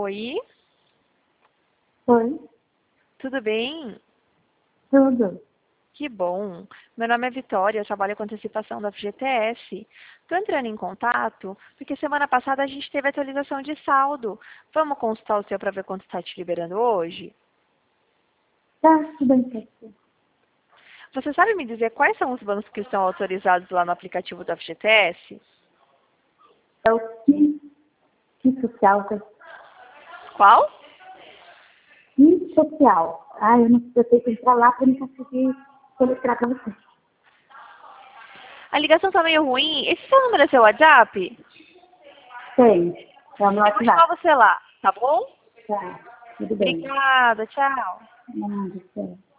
Oi, Oi, tudo bem? tudo. Que bom. Meu nome é Vitória, eu trabalho com antecipação da FGTS. Estou entrando em contato porque semana passada a gente teve atualização de saldo. Vamos consultar o seu para ver quanto está te liberando hoje? Tá, tudo bem, certo. Você sabe me dizer quais são os bancos que estão autorizados lá no aplicativo da FGTS? É o que social, tá? Qual? Que social. Ah, eu tenho que entrar lá para me conseguir soletrar para você. A ligação está meio ruim. Esse seu número é seu WhatsApp? Tem, é o meu Eu vou chamar WhatsApp. você lá, tá bom? Tá, tudo bem. Obrigada, tchau. Nada, certo.